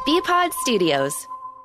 Bpod Studios.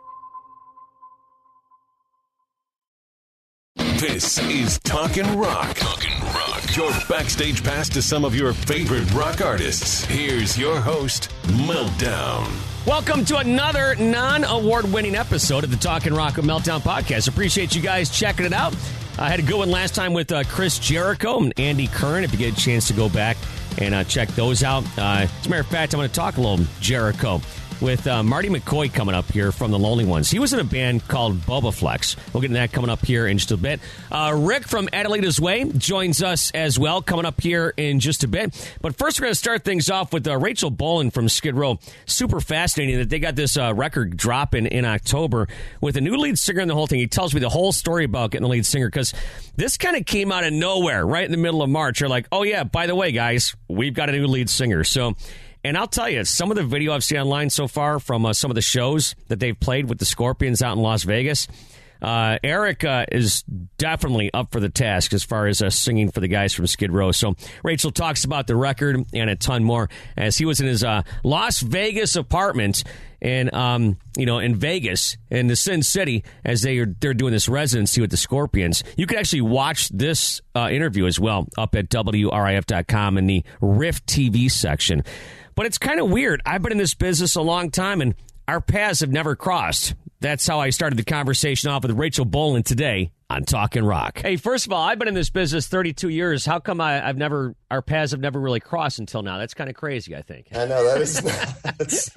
This is Talkin' Rock. Talkin' Rock. Your backstage pass to some of your favorite rock artists. Here's your host, Meltdown. Welcome to another non-award-winning episode of the Talkin' Rock with Meltdown podcast. Appreciate you guys checking it out. I had a good one last time with Chris Jericho and Andy Curran. If you get a chance to go back and check those out. As a matter of fact, I'm going to talk a little Jericho with Marty McCoy coming up here from The Lonely Ones. He was in a band called Bubba Flex. We'll get into that coming up here in just a bit. Rick from Adelita's Way joins us as well, coming up here in just a bit. But first, we're going to start things off with Rachel Bolan from Skid Row. Super fascinating that they got this record dropping in October with a new lead singer and the whole thing. He tells me the whole story about getting the lead singer because this kind of came out of nowhere right in the middle of March. You're like, oh, yeah, by the way, guys, we've got a new lead singer. So... And I'll tell you, some of the video I've seen online so far from some of the shows that they've played with the Scorpions out in Las Vegas, Eric is definitely up for the task as far as singing for the guys from Skid Row. So Rachel talks about the record and a ton more as he was in his Las Vegas apartment and in Vegas in the Sin City as they're doing this residency with the Scorpions. You can actually watch this interview as well up at WRIF.com in the Riff TV section. But it's kind of weird. I've been in this business a long time, and our paths have never crossed. That's how I started the conversation off with Rachel Bolan today on Talkin' Rock. Hey, first of all, I've been in this business 32 years. How come our paths have never really crossed until now? That's kind of crazy, I think. I know, that is nuts.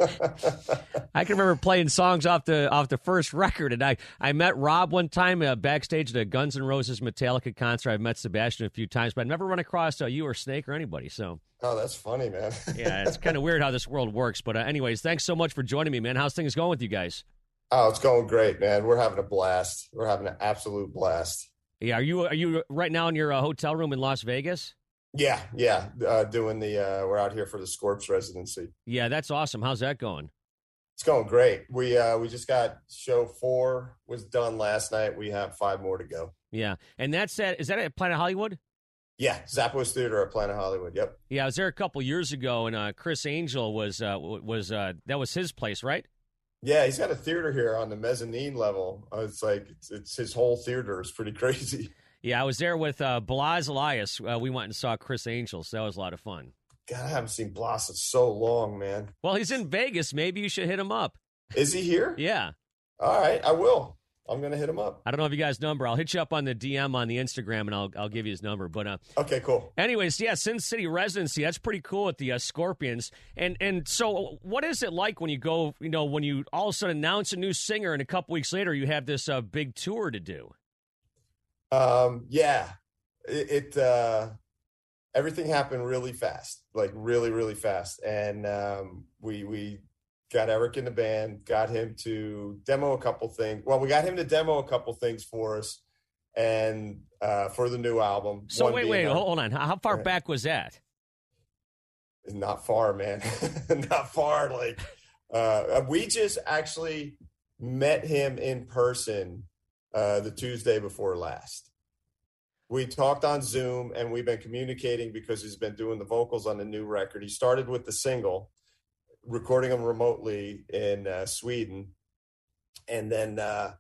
I can remember playing songs off the first record, and I met Rob one time backstage at a Guns N' Roses Metallica concert. I've met Sebastian a few times, but I've never run across you or Snake or anybody, so... Oh, that's funny, man. Yeah, it's kind of weird how this world works. But anyways, thanks so much for joining me, man. How's things going with you guys? Oh, it's going great, man. We're having a blast. We're having an absolute blast. Yeah, are you right now in your hotel room in Las Vegas? Yeah. Doing we're out here for the Scorps residency. Yeah, that's awesome. How's that going? It's going great. We just got show 4 was done last night. We have 5 more to go. Yeah, and is that at Planet Hollywood? Yeah, Zappos Theater at Planet Hollywood. Yep. Yeah, I was there a couple years ago, and Chris Angel was that was his place, right? Yeah, he's got a theater here on the mezzanine level. It's like it's his whole theater. It's pretty crazy. Yeah, I was there with Blas Elias. We went and saw Chris Angel, so that was a lot of fun. God, I haven't seen Blas in so long, man. Well, he's in Vegas. Maybe you should hit him up. Is he here? Yeah. All right, I will. I'm going to hit him up. I don't know if you guys' number. I'll hit you up on the DM on the Instagram, and I'll give you his number. But okay, cool. Anyways, yeah, Sin City residency. That's pretty cool at the Scorpions. And so, what is it like when you go? When you all of a sudden announce a new singer, and a couple weeks later you have this big tour to do? Yeah, it everything happened really fast, like really, really fast, and we got Eric in the band, got him to demo a couple things. Well, we got him to demo a couple things for us and for the new album. So wait, hold on. How far back was that? Not far, man. Not far. Like we just actually met him in person the Tuesday before last. We talked on Zoom, and we've been communicating because he's been doing the vocals on the new record. He started with the single, recording them remotely in Sweden. And then,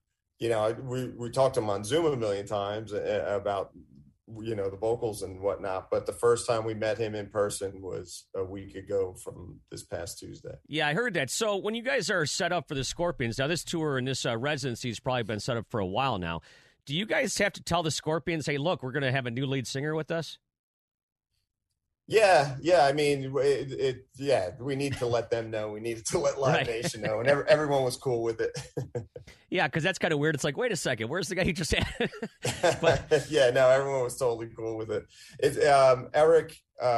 we talked to him on Zoom a million times about, the vocals and whatnot. But the first time we met him in person was a week ago from this past Tuesday. Yeah, I heard that. So when you guys are set up for the Scorpions, now this tour and this residency has probably been set up for a while now. Do you guys have to tell the Scorpions, hey, look, we're going to have a new lead singer with us? Yeah. I mean, we need to let them know. We needed to let Live Nation know, and everyone was cool with it. Yeah, because that's kind of weird. It's like, wait a second, where's the guy you just had? But yeah, no, everyone was totally cool with it. It's Eric.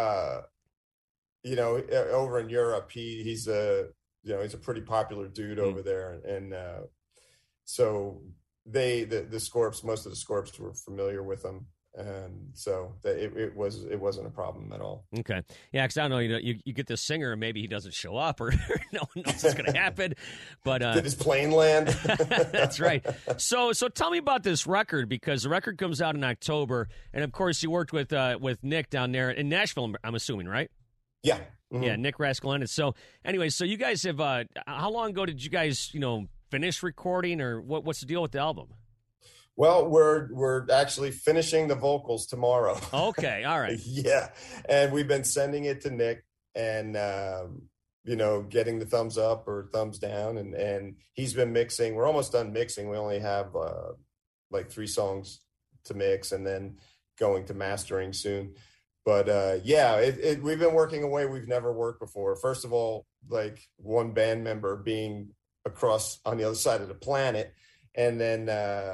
Over in Europe, he's a pretty popular dude over there, and so the Scorps, most of the Scorps were familiar with him. And so it wasn't a problem at all. Okay. Yeah, because I don't know, you get this singer and maybe he doesn't show up or no one knows what's going to happen. But did his plane land? That's right. So tell me about this record, because the record comes out in October. And, of course, you worked with Nick down there in Nashville, I'm assuming, right? Yeah. Yeah, Nick Raskulinecz. So anyway, so you guys have, how long ago did you guys, finish recording, or what's the deal with the album? Well, we're actually finishing the vocals tomorrow. Okay, all right. Yeah, and we've been sending it to Nick, and getting the thumbs up or thumbs down, and he's been mixing. We're almost done mixing. We only have like 3 songs to mix, and then going to mastering soon. But we've been working away. We've never worked before. First of all, like one band member being across on the other side of the planet, and then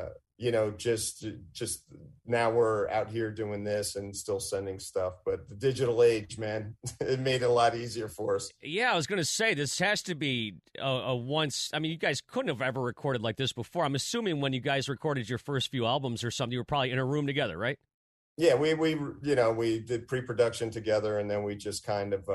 just now we're out here doing this and still sending stuff. But the digital age, man, it made it a lot easier for us. Yeah, I was going to say, this has to be a once. I mean, you guys couldn't have ever recorded like this before. I'm assuming when you guys recorded your first few albums or something, you were probably in a room together, right? Yeah, we did pre-production together, and then we just kind of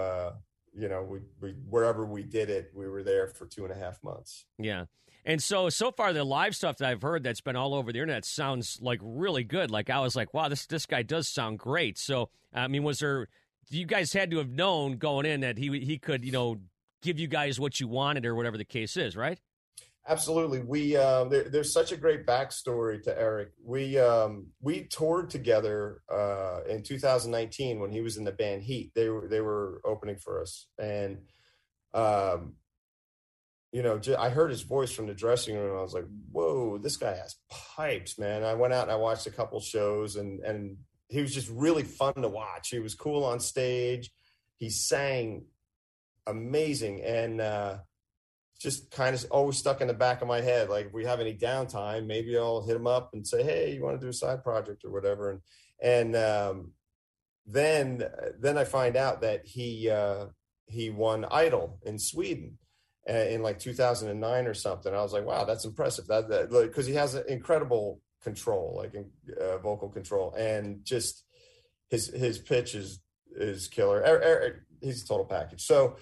we wherever we did it, we were there for 2.5 months. Yeah. And so far, the live stuff that I've heard that's been all over the internet sounds like really good. Like, I was like, wow, this guy does sound great. So, I mean, you guys had to have known going in that he could, give you guys what you wanted or whatever the case is, right? Absolutely. There's such a great backstory to Eric. We toured together in 2019 when he was in the band Heat. They were opening for us, and I heard his voice from the dressing room, and I was like, whoa, this guy has pipes, man. I went out and I watched a couple shows, and he was just really fun to watch. He was cool on stage. He sang amazing, and just kind of always stuck in the back of my head. Like, if we have any downtime, maybe I'll hit him up and say, hey, you want to do a side project or whatever. And then I find out that he won Idol in Sweden in like 2009 or something. I was like, wow, that's impressive. That because he has incredible control, like vocal control, and just his pitch is killer. He's a total package. So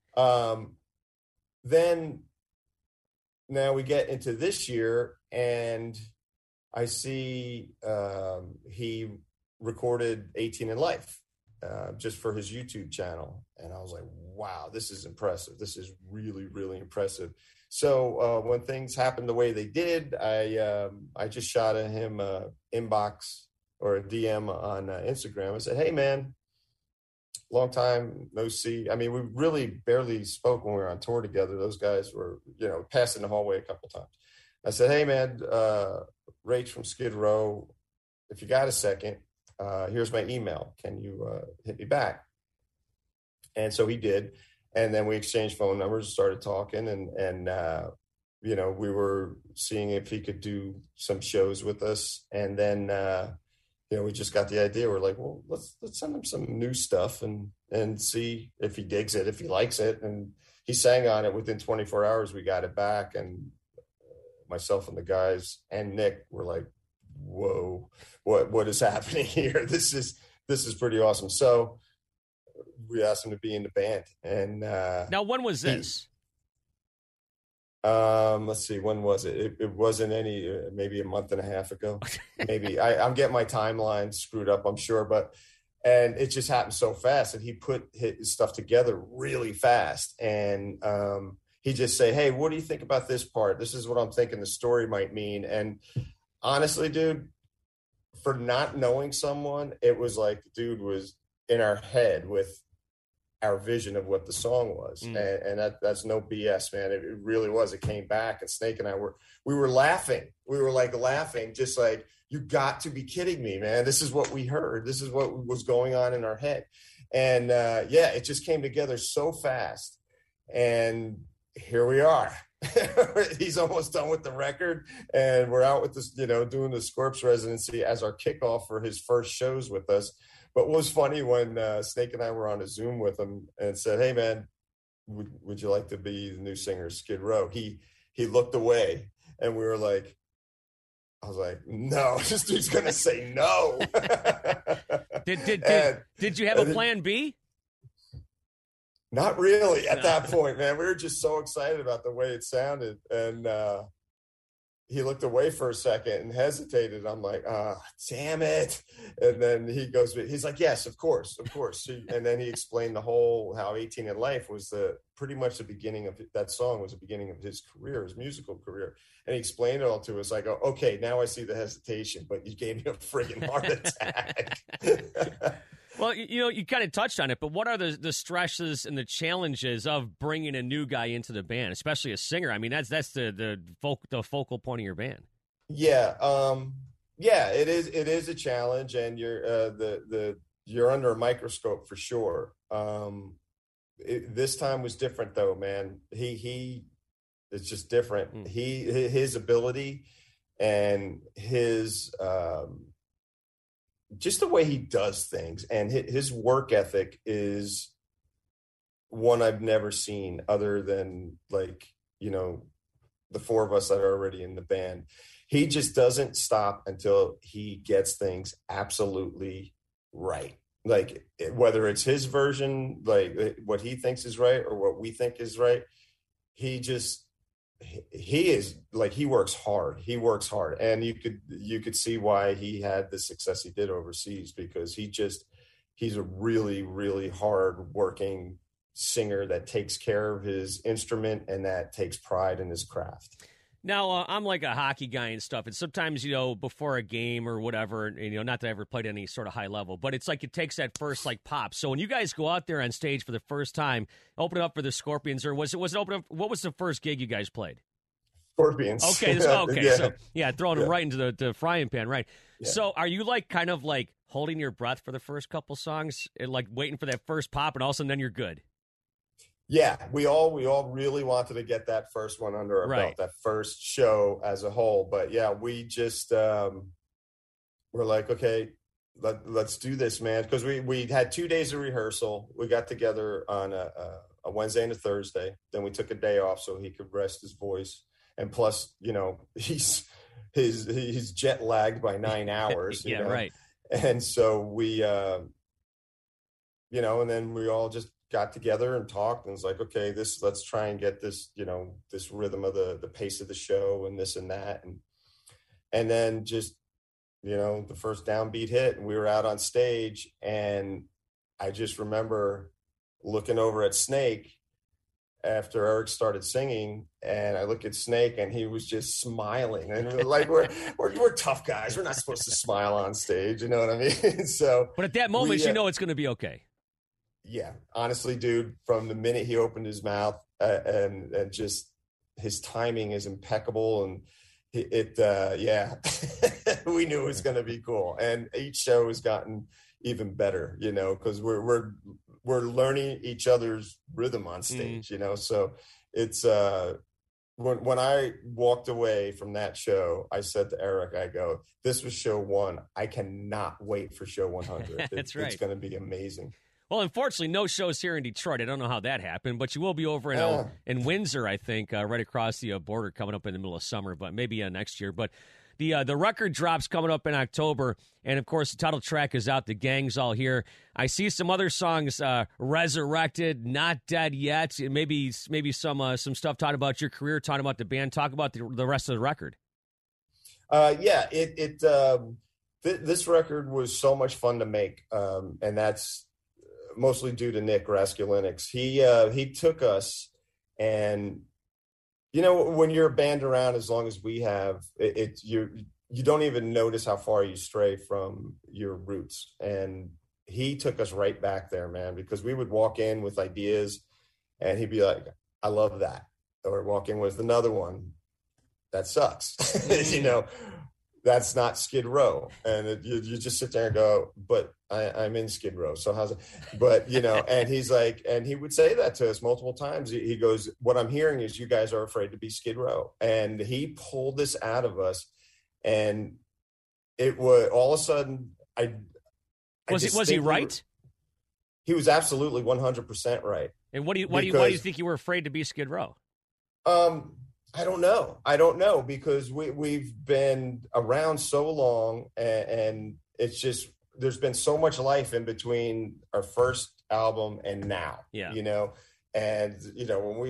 then now we get into this year, and I see he recorded 18 in Life just for his YouTube channel. And I was like, wow, this is impressive. This is really, really impressive. So when things happened the way they did, I just shot him an inbox or a DM on Instagram. I said, hey, man, long time no see. I mean, we really barely spoke when we were on tour together. Those guys were, passing the hallway a couple times. I said, hey, man, Rach from Skid Row, if you got a second, here's my email. Can you hit me back? And so he did. And then we exchanged phone numbers, started talking, and we were seeing if he could do some shows with us. And then we just got the idea. We're like, well, let's send him some new stuff and see if he digs it, if he likes it. And he sang on it. Within 24 hours, we got it back. And myself and the guys and Nick were like, whoa, what is happening here? This is pretty awesome. So we asked him to be in the band. And now, when was this? Let's see, when was it? It wasn't maybe a month and a half ago. Maybe I'm getting my timeline screwed up, I'm sure, and it just happened so fast, and he put his stuff together really fast. And he just say, hey, what do you think about this part? This is what I'm thinking the story might mean. And honestly, dude, for not knowing someone, it was like the dude was in our head with our vision of what the song was. And that's no BS, man. It really was. It came back, and Snake and I we were laughing. We were like laughing, just like, you got to be kidding me, man. This is what we heard. This is what was going on in our head. And it just came together so fast. And here we are. He's almost done with the record, and we're out with this, doing the Scorps residency as our kickoff for his first shows with us. But what was funny, when Snake and I were on a Zoom with him and said, hey, man, would you like to be the new singer of Skid Row? He looked away, and we were like, I was like, no, this dude's going to say no. Did you have a plan B? Not really at that point, man. We were just so excited about the way it sounded. And he looked away for a second and hesitated. I'm like, damn it. And then he's like, yes, of course. And then he explained how 18 in Life was pretty much the beginning of that song was the beginning of his career, his musical career. And he explained it all to us. I go, okay, now I see the hesitation, but you gave me a friggin' heart attack. Well, you kind of touched on it, but what are the stresses and the challenges of bringing a new guy into the band, especially a singer? I mean, that's the focal point of your band. Yeah, it is a challenge, and you're under a microscope for sure. This time was different, though, man. It's just different. His ability and his just the way he does things and his work ethic is one I've never seen other than the four of us that are already in the band. He just doesn't stop until he gets things absolutely right. Like whether it's his version, like what he thinks is right or what we think is right, he works hard, and you could see why he had the success he did overseas, because he's a really, really hard working singer that takes care of his instrument and that takes pride in his craft. Now, I'm like a hockey guy and stuff, and sometimes, before a game or whatever, not that I ever played any sort of high level, but it's like it takes that first, pop. So when you guys go out there on stage for the first time, open it up for the Scorpions, or was it open up, what was the first gig you guys played? Scorpions. Okay, Yeah. So, throwing them right into the frying pan, right? Yeah. So are you kind of holding your breath for the first couple songs, and waiting for that first pop, and all of a sudden then you're good? Yeah, we all really wanted to get that first one under our belt, that first show as a whole. But yeah, we just we're like, okay, let's do this, man, because we had 2 days of rehearsal. We got together on a Wednesday and a Thursday. Then we took a day off so he could rest his voice, and plus, he's jet lagged by 9 hours. Yeah, right. And so we, and then we all just got together and talked, and it's like, okay, let's try and get this, this rhythm of the pace of the show and this and that. And then just, the first downbeat hit and we were out on stage, and I just remember looking over at Snake after Eric started singing, and I look at Snake and he was just smiling, and we're tough guys. We're not supposed to smile on stage. You know what I mean? So, but at that moment, it's going to be okay. Yeah, honestly, dude, from the minute he opened his mouth and just his timing is impeccable, and we knew it was going to be cool. And each show has gotten even better, because we're learning each other's rhythm on stage, So it's when I walked away from that show, I said to Eric, I go, "This was show 1. I cannot wait for show 100. That's right. It's going to be amazing." Well, unfortunately, no shows here in Detroit. I don't know how that happened, but you will be over in Windsor, I think, right across the border, coming up in the middle of summer, but maybe next year. But the record drops coming up in October, and of course the title track is out. The Gang's All Here. I see some other songs, Resurrected, Not Dead Yet. Maybe some stuff talking about your career, talking about the band. Talk about the rest of the record. This record was so much fun to make, and that's mostly due to Nick Raskulinix. He took us, and when you're a band around as long as we have, you don't even notice how far you stray from your roots. And he took us right back there, man, because we would walk in with ideas and he'd be like, "I love that," or walk in with another one that sucks. That's not Skid Row. And you just sit there and go, "But I'm in Skid Row, so how's it?" But, and he's like, and he would say that to us multiple times. He goes, "What I'm hearing is you guys are afraid to be Skid Row." And he pulled this out of us. And it was all of a sudden, Was he right? He was absolutely 100% right. And why do you think you were afraid to be Skid Row? I don't know, because we've been around so long, and it's just, there's been so much life in between our first album and now, and, when we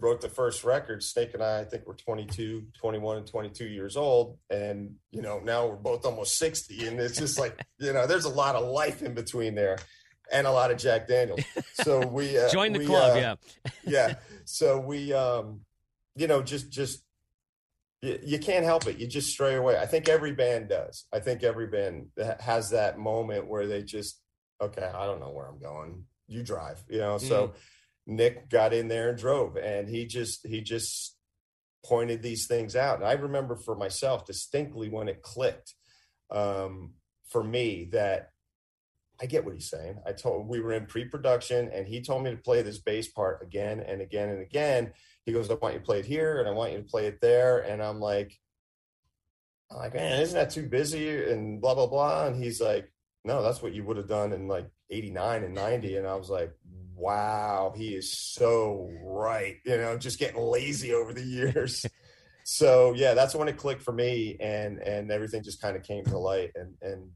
wrote the first record, Snake and I think we're 21 and 22 years old. And, now we're both almost 60. And it's just like, there's a lot of life in between there and a lot of Jack Daniels. So we join the club. Yeah. Yeah. So we, just you can't help it. You just stray away. I think every band does. I think every band has that moment where they just, okay, I don't know where I'm going. You drive, So Nick got in there and drove, and he just pointed these things out. And I remember for myself distinctly when it clicked for me that I get what he's saying. We were in pre-production, and he told me to play this bass part again and again and again. He goes, I want you to play it here, and I want you to play it there. And I'm like, man, isn't that too busy? And blah, blah, blah. And he's like, no, that's what you would have done in like 89 and 90. And I was like, wow, he is so right. Just getting lazy over the years. So yeah, that's when it clicked for me, and everything just kind of came to light and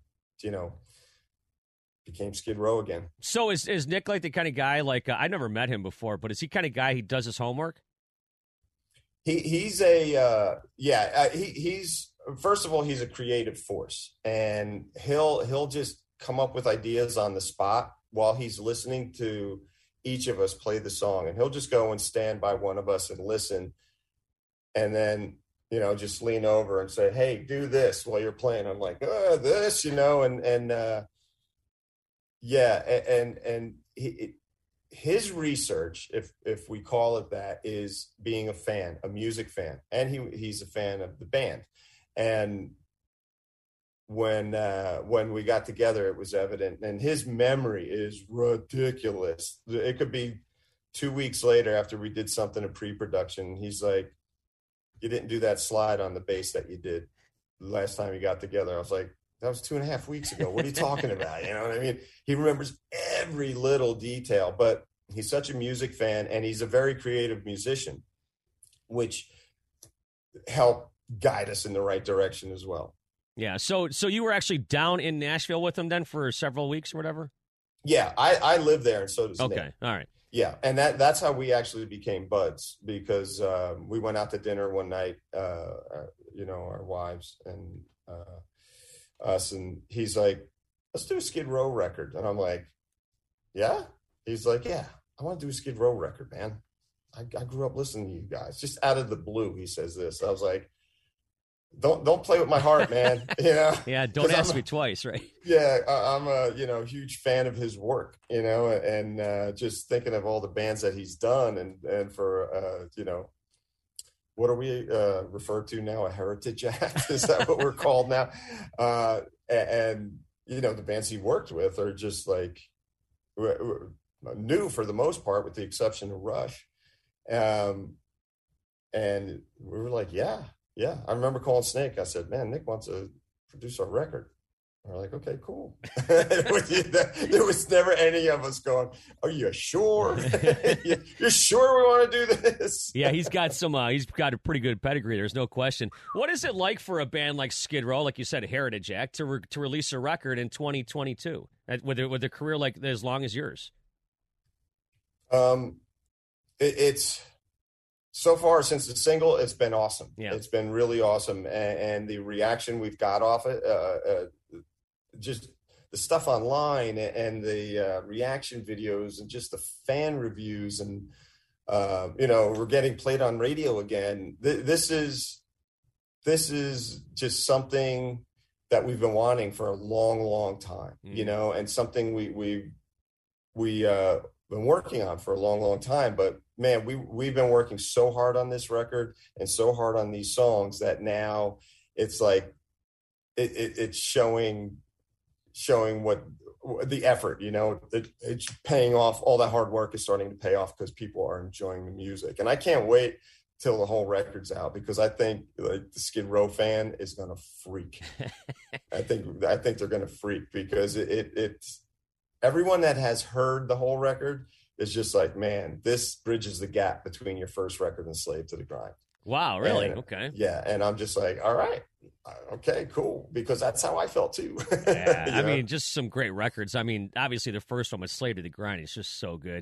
became Skid Row again. So is Nick like the kind of guy, like I never met him before, but is he kind of guy, he does his homework? He's first of all, he's a creative force, and he'll just come up with ideas on the spot while he's listening to each of us play the song. And he'll just go and stand by one of us and listen. And then, just lean over and say, hey, do this while you're playing. I'm like, this, his research, if we call it that, is being a fan, a music fan, and he's a fan of the band. And when we got together, it was evident, and his memory is ridiculous. It could be 2 weeks later after we did something in pre-production. He's like, you didn't do that slide on the bass that you did last time you got together. I was like, that was 2.5 weeks ago. What are you talking about? You know what I mean? He remembers every little detail, but he's such a music fan, and he's a very creative musician, which helped guide us in the right direction as well. Yeah. So you were actually down in Nashville with him then for several weeks or whatever? Yeah, I live there, and so does Nick. Okay. All right. Yeah, and that's how we actually became buds, because we went out to dinner one night, our wives and us, and he's like, let's do a Skid Row record. And I'm like, yeah? He's like, yeah, I want to do a Skid Row record, man. I grew up listening to you guys. Just out of the blue, he says this. I was like, don't play with my heart, man. Yeah, don't ask me twice, right? Yeah, I'm a huge fan of his work, and just thinking of all the bands that he's done, and for what are we referred to now? A heritage act? Is that what we're called now? And the bands he worked with are just like new for the most part, with the exception of Rush. And we were like, yeah. I remember calling Snake. I said, man, Nick wants to produce our record. And we're like, okay, cool. There was never any of us going, are you sure? You're sure we want to do this? Yeah, he's got a pretty good pedigree. There's no question. What is it like for a band like Skid Row, like you said, a heritage act, to release a record in 2022 with a career like as long as yours? It's so far since the single, it's been awesome. Yeah. It's been really awesome, and the reaction we've got off it, just the stuff online and the reaction videos and just the fan reviews, and we're getting played on radio again. This is just something that we've been wanting for a long, long time, and something we've been working on for a long, long time. But man, we've been working so hard on this record and so hard on these songs that now it's like it's showing what the effort, it's paying off. All that hard work is starting to pay off because people are enjoying the music, and I can't wait till the whole record's out, because I think the Skid Row fan is gonna freak. I think they're gonna freak, because it's everyone that has heard the whole record is just like, man, this bridges the gap between your first record and Slave to the Grind. Wow, really? And, okay. Yeah, and I'm just like, all right, okay, cool, because that's how I felt too. Yeah, I mean, just some great records. I mean, obviously the first one was Slave to the Grind. It's just so good.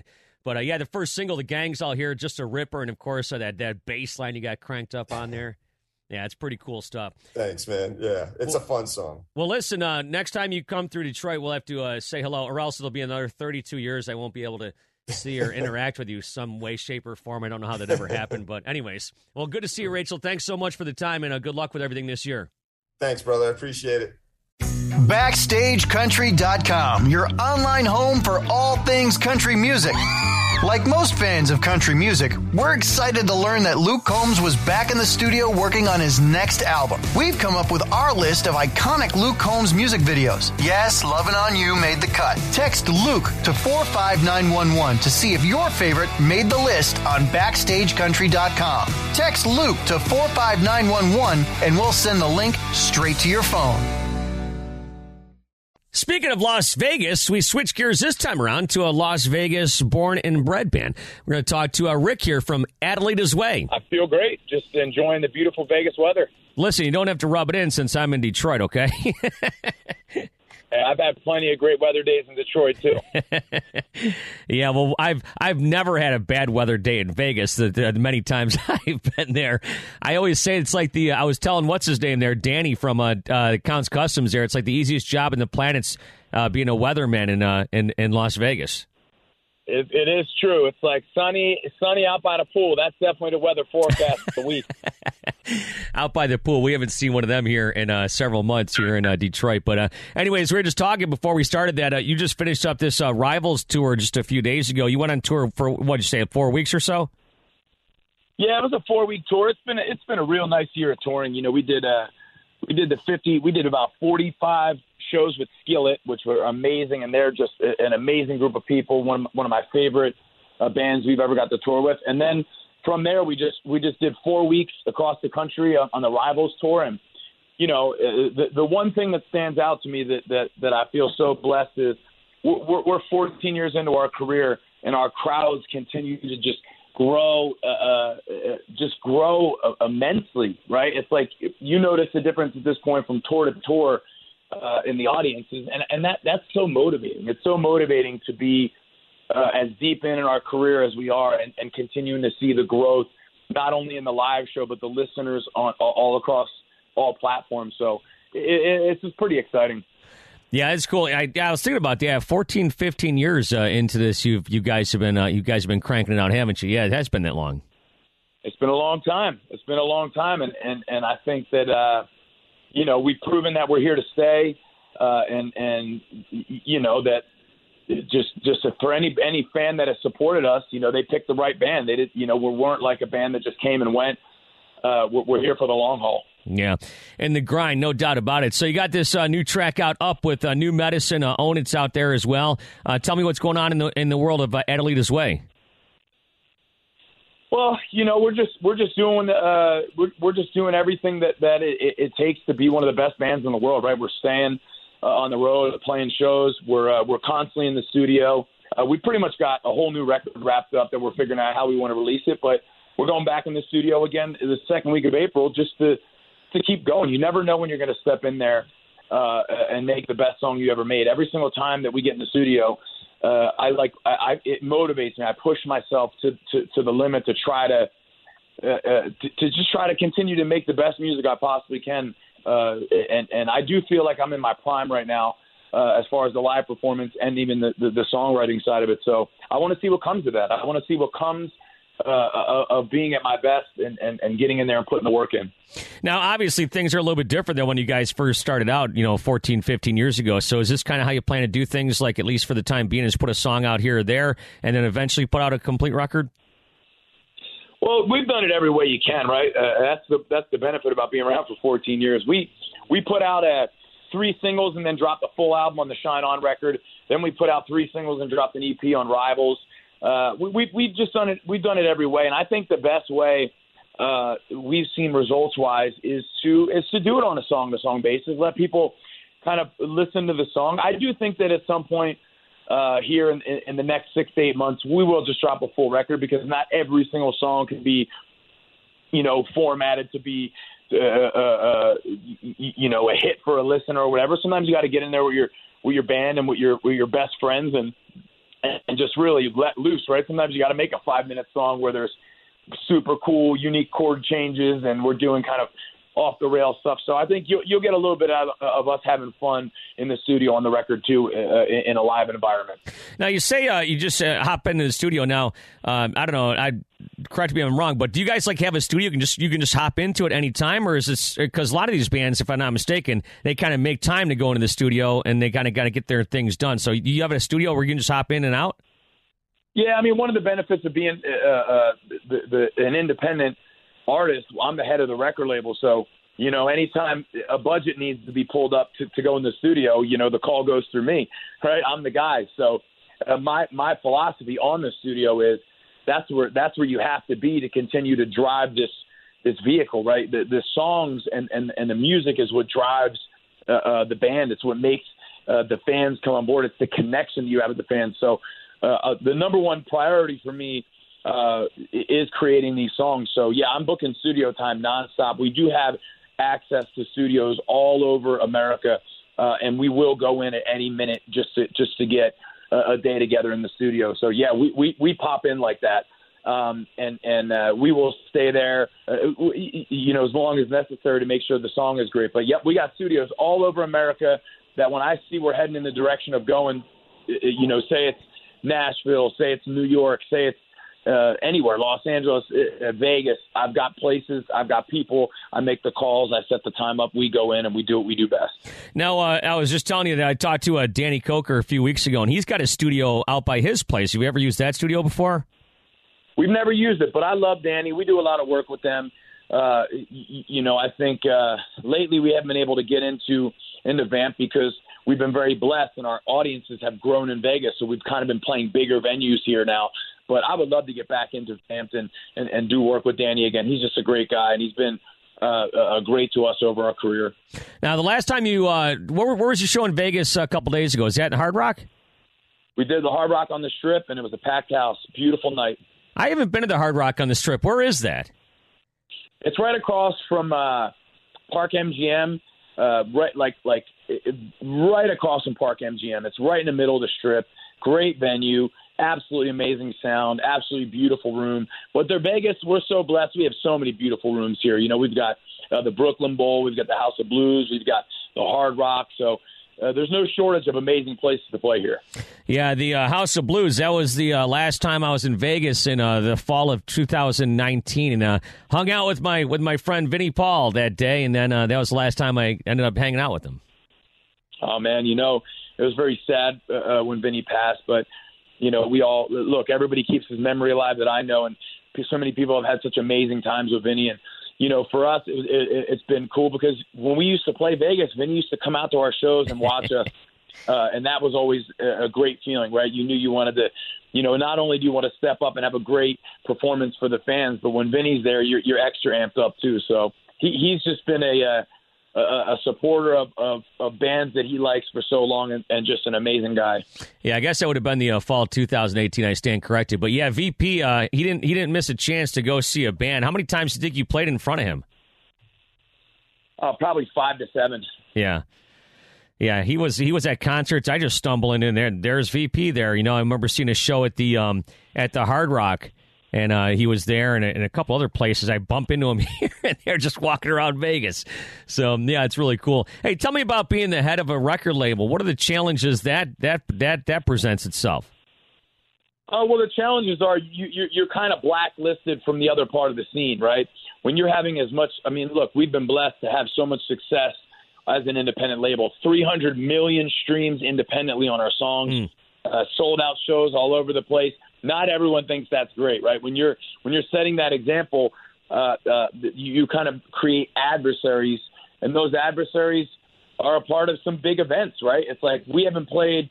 But, yeah, the first single, The Gang's All Here, just a ripper. And, of course, that bass line you got cranked up on there. Yeah, it's pretty cool stuff. Thanks, man. Yeah, it's a fun song. Well, listen, next time you come through Detroit, we'll have to say hello, or else it'll be another 32 years. I won't be able to see or interact with you some way, shape, or form. I don't know how that ever happened. But anyways, well, good to see you, Rachel. Thanks so much for the time, and good luck with everything this year. Thanks, brother. I appreciate it. BackstageCountry.com, your online home for all things country music. Like most fans of country music, we're excited to learn that Luke Combs was back in the studio working on his next album. We've come up with our list of iconic Luke Combs music videos. Yes, Lovin' On You made the cut. Text Luke to 45911 to see if your favorite made the list on BackstageCountry.com. Text Luke to 45911 and we'll send the link straight to your phone. Speaking of Las Vegas, we switch gears this time around to a Las Vegas born and bred band. We're going to talk to Rick here from Adelita's Way. I feel great. Just enjoying the beautiful Vegas weather. Listen, you don't have to rub it in since I'm in Detroit, okay? I've had plenty of great weather days in Detroit, too. Yeah, well, I've never had a bad weather day in Vegas. The many times I've been there, I always say it's like I was telling what's his name there, Danny from Counts Customs there. It's like the easiest job in the planet's being a weatherman in Las Vegas. It is true. It's like sunny out by the pool. That's definitely the weather forecast for the week. Out by the pool. We haven't seen one of them here in several months here in Detroit. But anyways, we were just talking before we started that you just finished up this Rivals tour just a few days ago. You went on tour for, what did you say, 4 weeks or so? Yeah, it was a 4-week tour. It's been a real nice year of touring. You know, we did about 45 shows with Skillet, which were amazing, and they're just an amazing group of people. One of my favorite bands we've ever got to tour with. And then from there, we just did 4 weeks across the country on the Rivals tour. And you know, the one thing that stands out to me that I feel so blessed is we're 14 years into our career, and our crowds continue to just grow immensely, right? It's like you notice the difference at this point from tour to tour in the audiences, and that's so motivating. It's so motivating to be as deep in our career as we are, and continuing to see the growth not only in the live show but the listeners on all across all platforms. So it's just pretty exciting. Yeah, it's cool. I was thinking about that. 14, 15 years into this, you guys have been cranking it out, haven't you? Yeah, it has been that long. It's been a long time. And I think that you know, we've proven that we're here to stay, and you know that just for any fan that has supported us, you know, they picked the right band. They did, you know, we weren't like a band that just came and went. We're here for the long haul. Yeah, and the grind, no doubt about it. So you got this new track out, Up, with New Medicine. Own It's out there as well. Tell me what's going on in the world of Adelita's Way. Well, you know, we're just doing everything that it takes to be one of the best bands in the world, right? We're staying on the road, playing shows. We're constantly in the studio. We pretty much got a whole new record wrapped up that we're figuring out how we want to release it, but we're going back in the studio again the second week of April just to keep going. You never know when you're going to step in there and make the best song you ever made. Every single time that we get in the studio, it motivates me. I push myself to the limit to try to just try to continue to make the best music I possibly can. And I do feel like I'm in my prime right now as far as the live performance and even the songwriting side of it. So I want to see what comes of that. I want to see what comes of being at my best and getting in there and putting the work in. Now, obviously, things are a little bit different than when you guys first started out, 14, 15 years ago. So is this kind of how you plan to do things, like at least for the time being, is put a song out here or there and then eventually put out a complete record? Well, we've done it every way you can, right? That's the benefit about being around for 14 years. We put out 3 singles and then dropped a full album on the Shine On record. Then we put out 3 singles and dropped an EP on Rivals. We've just done it. We've done it every way, and I think the best way we've seen results-wise is to do it on a song-to-song basis. Let people kind of listen to the song. I do think that at some point here in the next 6 to 8 months, we will just drop a full record, because not every single song can be, formatted to be, a hit for a listener or whatever. Sometimes you got to get in there with your band and with your best friends and and just really let loose, right? Sometimes you got to make a 5-minute song where there's super cool, unique chord changes, and we're doing kind of off the rail stuff. So I think you'll get a little bit out of us having fun in the studio on the record too, in a live environment. Now you say you just hop into the studio. Now I don't know. Correct me if I'm wrong, but do you guys like have a studio you can just hop into at any time, or is this because a lot of these bands, if I'm not mistaken, they kind of make time to go into the studio and they kind of got to get their things done. So you have a studio where you can just hop in and out? Yeah, I mean, one of the benefits of being an independent artist, I'm the head of the record label, so anytime a budget needs to be pulled up to go in the studio, the call goes through me, right? I'm the guy. So my philosophy on the studio is that's where you have to be to continue to drive this vehicle, right? The songs and the music is what drives the band. It's what makes the fans come on board. It's the connection you have with the fans. So the number one priority for me is creating these songs. So yeah, I'm booking studio time nonstop. We do have access to studios all over America, and we will go in at any minute just to get a day together in the studio. So yeah, we pop in like that, and we will stay there, as long as necessary to make sure the song is great. But yep, we got studios all over America that when I see we're heading in the direction of going, say it's Nashville, say it's New York, say it's anywhere, Los Angeles, Vegas. I've got places, I've got people. I make the calls, I set the time up, we go in and we do what we do best. Now, I was just telling you that I talked to Danny Coker a few weeks ago, and he's got a studio out by his place. Have you ever used that studio before? We've never used it, but I love Danny. We do a lot of work with them. I think lately we haven't been able to get into Vamp because we've been very blessed and our audiences have grown in Vegas, so we've kind of been playing bigger venues here now. But I would love to get back into Hampton and do work with Danny again. He's just a great guy, and he's been great to us over our career. Now, the last time you where was your show in Vegas a couple days ago? Is that in Hard Rock? We did the Hard Rock on the Strip, and it was a packed house. Beautiful night. I haven't been to the Hard Rock on the Strip. Where is that? It's right across from Park MGM, right across from Park MGM. It's right in the middle of the Strip. Great venue. Absolutely amazing sound, absolutely beautiful room. But they're Vegas. We're so blessed. We have so many beautiful rooms here. We've got the Brooklyn Bowl. We've got the House of Blues. We've got the Hard Rock. So there's no shortage of amazing places to play here. Yeah, the House of Blues, that was the last time I was in Vegas in the fall of 2019. And hung out with my friend Vinnie Paul that day. And then that was the last time I ended up hanging out with him. Oh, man, it was very sad when Vinnie passed. But we all look, everybody keeps his memory alive that I know. And so many people have had such amazing times with Vinny. And, for us, it's been cool because when we used to play Vegas, Vinny used to come out to our shows and watch us. And that was always a great feeling, right? You knew you wanted to, not only do you want to step up and have a great performance for the fans, but when Vinny's there, you're extra amped up too. So he's just been a supporter of bands that he likes for so long and just an amazing guy. Yeah, I guess that would have been the fall 2018. I stand corrected. But yeah, VP, he didn't miss a chance to go see a band. How many times do you think you played in front of him? Probably 5 to 7. Yeah. Yeah, he was at concerts. I just stumble in there. There's VP there. I remember seeing a show at the Hard Rock. And he was there and a couple other places. I bump into him here and there just walking around Vegas. So, yeah, it's really cool. Hey, tell me about being the head of a record label. What are the challenges that presents itself? Well, the challenges are you're kind of blacklisted from the other part of the scene, right? When you're having as much – look, we've been blessed to have so much success as an independent label. 300 million streams independently on our songs, sold out shows all over the place. Not everyone thinks that's great, right? When you're setting that example, you kind of create adversaries, and those adversaries are a part of some big events, right? It's like we haven't played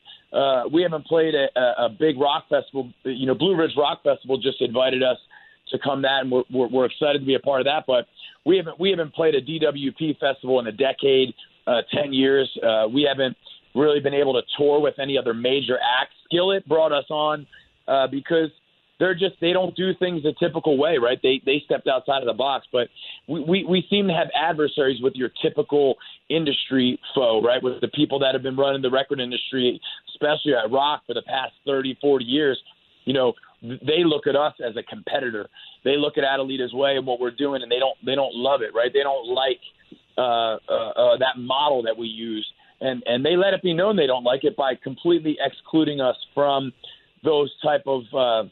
a big rock festival. Blue Ridge Rock Festival just invited us to come that, and we're excited to be a part of that. But we haven't played a DWP festival in a decade, 10 years. We haven't really been able to tour with any other major acts. Skillet brought us on because they don't do things the typical way, right? They stepped outside of the box, but we seem to have adversaries with your typical industry foe, right? With the people that have been running the record industry, especially at rock for the past 30, 40 years. You know, they look at us as a competitor. They look at Adelita's Way and what we're doing, and they don't love it, right? They don't like that model that we use, and they let it be known they don't like it by completely excluding us from those type of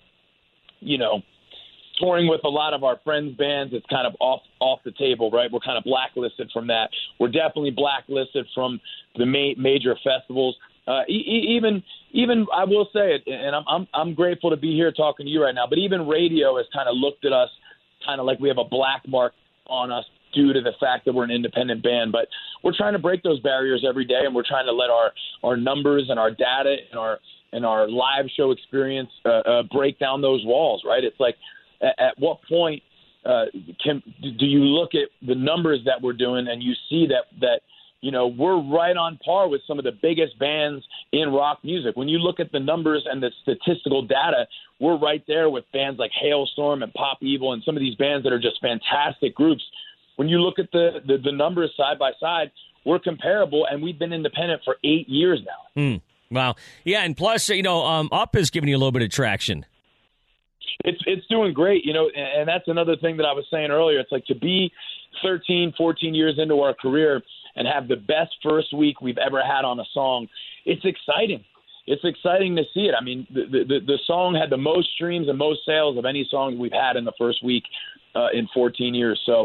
touring with a lot of our friends' bands. It's kind of off the table, right? We're kind of blacklisted from that. We're definitely blacklisted from the major festivals. Even I will say it, and I'm grateful to be here talking to you right now, but even radio has kind of looked at us kind of like we have a black mark on us due to the fact that we're an independent band. But we're trying to break those barriers every day, and we're trying to let our numbers and our data and our live show experience break down those walls, right? It's like, at what point do you look at the numbers that we're doing and you see that we're right on par with some of the biggest bands in rock music. When you look at the numbers and the statistical data, we're right there with bands like Hailstorm and Pop Evil and some of these bands that are just fantastic groups. When you look at the numbers side by side, we're comparable, and we've been independent for 8 years now. Wow. Yeah, and plus, Up is giving you a little bit of traction. It's doing great, and that's another thing that I was saying earlier. It's like to be 13, 14 years into our career and have the best first week we've ever had on a song. It's exciting. It's exciting to see it. I mean, the song had the most streams and most sales of any song we've had in the first week in 14 years. So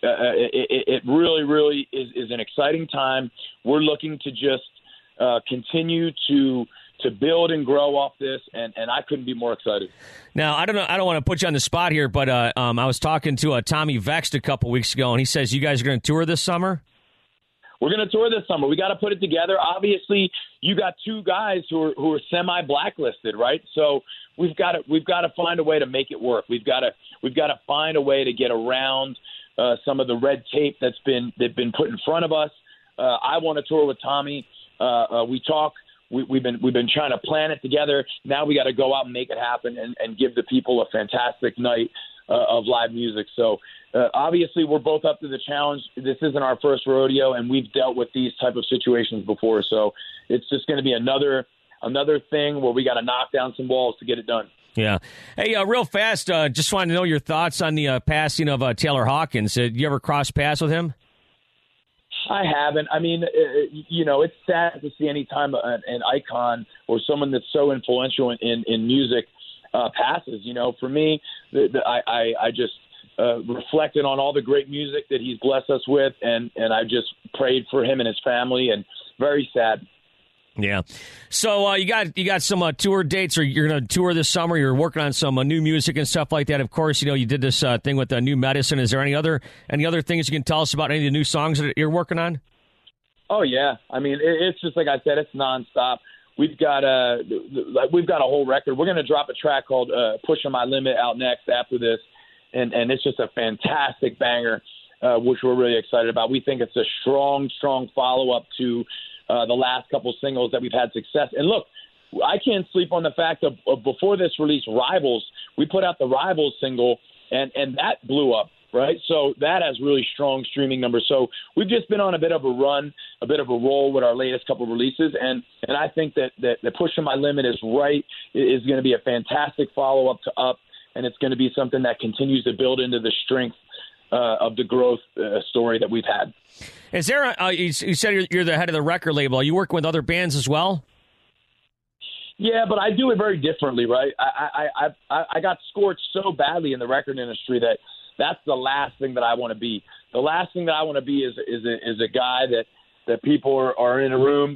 it really, really is an exciting time. We're looking to just continue to build and grow off this, and I couldn't be more excited. Now, I don't know. I don't want to put you on the spot here, but I was talking to Tommy Vext a couple weeks ago, and he says you guys are going to tour this summer? We're going to tour this summer. We got to put it together. Obviously, you got two guys who are semi-blacklisted, right? So we've got to find a way to make it work. We've got to find a way to get around some of the red tape that's been put in front of us. I want to tour with Tommy. We talk. We've been trying to plan it together. Now we got to go out and make it happen and give the people a fantastic night of live music. So obviously we're both up to the challenge. This isn't our first rodeo, and we've dealt with these type of situations before. So it's just going to be another thing where we got to knock down some walls to get it done. Yeah. Hey, real fast, just wanted to know your thoughts on the passing of Taylor Hawkins. Did you ever cross paths with him? I haven't. I mean, it's sad to see any time an icon or someone that's so influential in music passes. For me, I just reflected on all the great music that he's blessed us with, and I just prayed for him and his family, and very sad. Yeah. So you got some tour dates, or you're going to tour this summer. You're working on some new music and stuff like that. Of course, you did this thing with New Medicine. Is there any other things you can tell us about any of the new songs that you're working on? Oh yeah. I mean, it's just like I said, it's nonstop. We've got a whole record. We're going to drop a track called "Pushing My Limit" out next after this, and it's just a fantastic banger, which we're really excited about. We think it's a strong follow up to the last couple singles that we've had success. And look, I can't sleep on the fact of before this release, Rivals, we put out the Rivals single, and that blew up, right? So that has really strong streaming numbers. So we've just been on a bit of a run, a bit of a roll with our latest couple releases, and I think that Pushing My Limit is going to be a fantastic follow-up to Up, and it's going to be something that continues to build into the strength of the growth story that we've had. Is there you said you're the head of the record label. Are you working with other bands as well? Yeah, but I do it very differently, right? I got scorched so badly in the record industry that's the last thing that I want to be. The last thing that I want to be is a guy that people are in a room,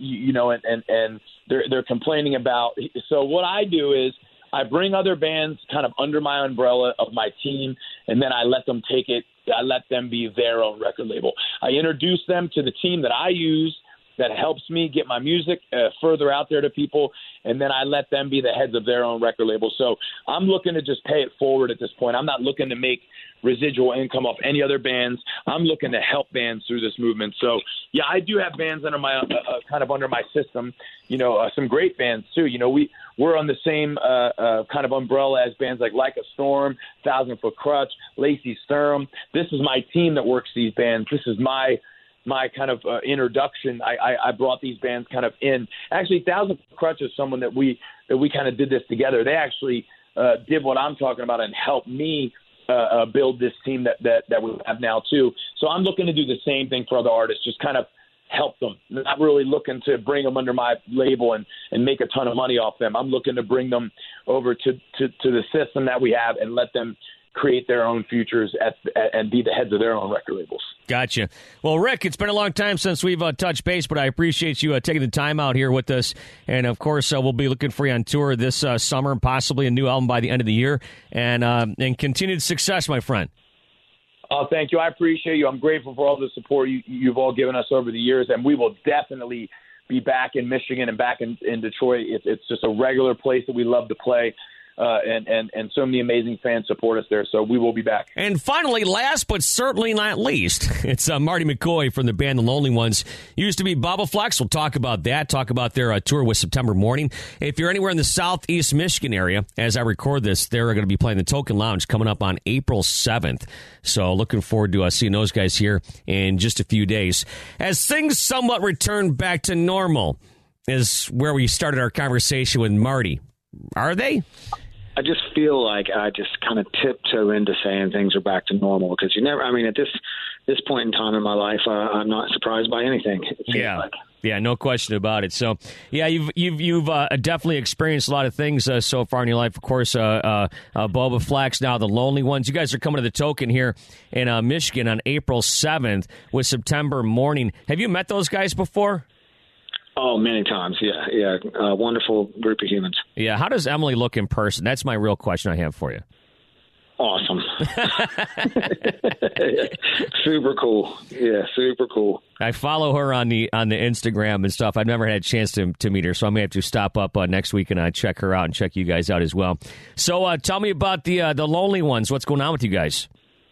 and they're complaining about. So what I do is I bring other bands kind of under my umbrella of my team, and then I let them take it. I let them be their own record label. I introduce them to the team that I use, that helps me get my music further out there to people, and then I let them be the heads of their own record label. So I'm looking to just pay it forward at this point. I'm not looking to make residual income off any other bands. I'm looking to help bands through this movement. So, yeah, I do have bands under my kind of under my system, some great bands too. We're on the same kind of umbrella as bands like a Storm, 1,000 Foot Crutch, Lacey Sturm. This is my team that works these bands. This is my kind of introduction. I brought these bands kind of in. Actually, 1,000 Foot Crutch is someone that we kind of did this together. They actually did what I'm talking about and helped me build this team that we have now too. So I'm looking to do the same thing for other artists, just kind of help them. Not really looking to bring them under my label and make a ton of money off them. I'm looking to bring them over to the system that we have and let them create their own futures and be the heads of their own record labels. Gotcha. Well, Rick, it's been a long time since we've touched base, but I appreciate you taking the time out here with us. And, of course, we'll be looking for you on tour this summer and possibly a new album by the end of the year. And continued success, my friend. Oh, thank you. I appreciate you. I'm grateful for all the support you've all given us over the years, and we will definitely be back in Michigan and back in Detroit. It's just a regular place that we love to play. And so many amazing fans support us there, so we will be back. And finally, last but certainly not least, it's Marty McCoy from the band The Lonely Ones. Used to be Bubba Flex. We'll talk about that, talk about their tour with September Morning. If you're anywhere in the southeast Michigan area, as I record this, they're going to be playing the Token Lounge coming up on April 7th. So looking forward to seeing those guys here in just a few days. As things somewhat return back to normal is where we started our conversation with Marty. Are they? I just feel like I just kind of tiptoe into saying things are back to normal because at this point in time in my life, I'm not surprised by anything. Yeah, no question about it. So, yeah, you've definitely experienced a lot of things so far in your life. Of course, Bubba Flex, now The Lonely Ones. You guys are coming to the Token here in Michigan on April 7th with September Morning. Have you met those guys before? Oh, many times, yeah. Wonderful group of humans. Yeah, how does Emily look in person? That's my real question I have for you. Awesome. Super cool. Yeah, super cool. I follow her on the Instagram and stuff. I've never had a chance to meet her, so I may have to stop up next week and check her out and check you guys out as well. So tell me about the Lonely Ones. What's going on with you guys?